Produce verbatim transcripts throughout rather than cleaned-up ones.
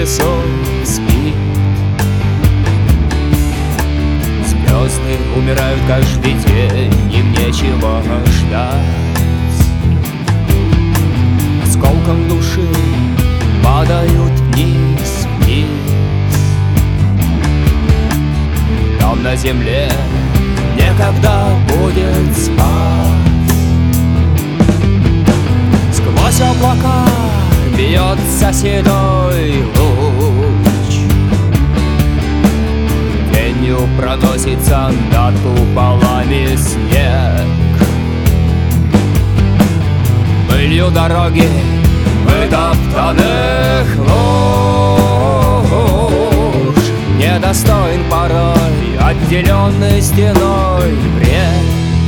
лесов спит. Звезды умирают каждый день, им нечего ждать. Осколком души падают вниз, вниз. Там на земле некогда будет спать. Сквозь облака бьется седой луч, тенью проносится над куполами снег. Пылью дороги вытоптанных луж недостоин порой отделенный стеной бред.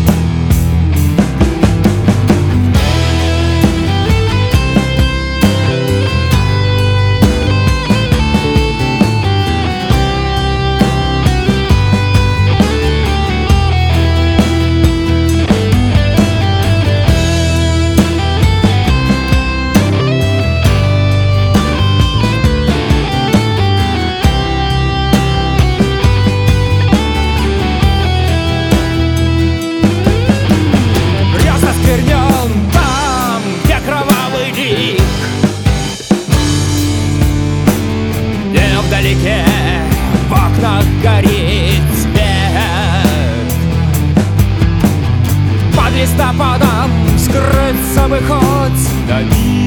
Вдалеке в окнах горит свет. Под листопадом скрыться бы хоть на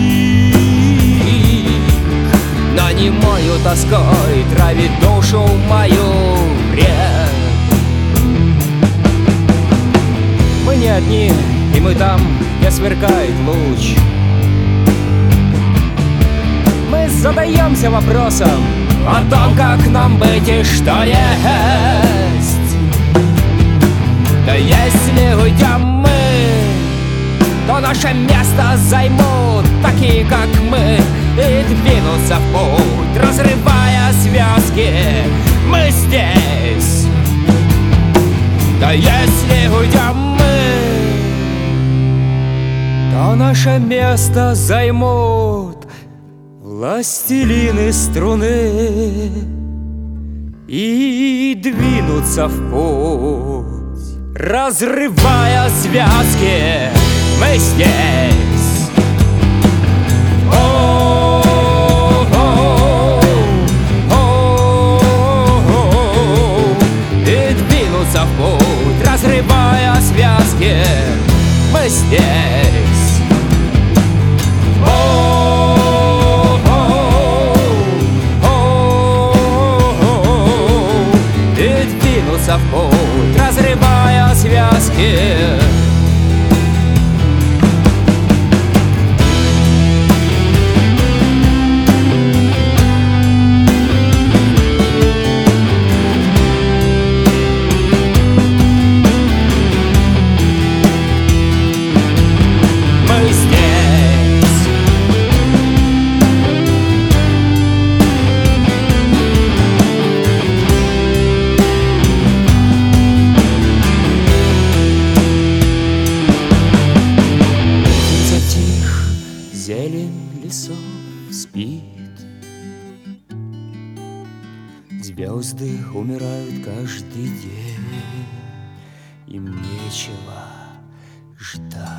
миг, но немою тоской травит душу мою бред. Мы не одни, и мы там, где сверкает луч. Мы задаемся вопросом о том, как нам быть и что есть. Да если уйдем мы, то наше место займут такие, как мы, и двинутся в путь, разрывая связки. Мы здесь. Да если уйдем мы, то наше место займут властелины струны и двинутся в путь, разрывая связки. Мы здесь. О-о-о, о-о-о, и двинутся в путь, разрывая связки. Мы здесь. В путь, разрывая связки. Мы здесь. Зелень лесов спит. Звезды умирают каждый день, им нечего ждать.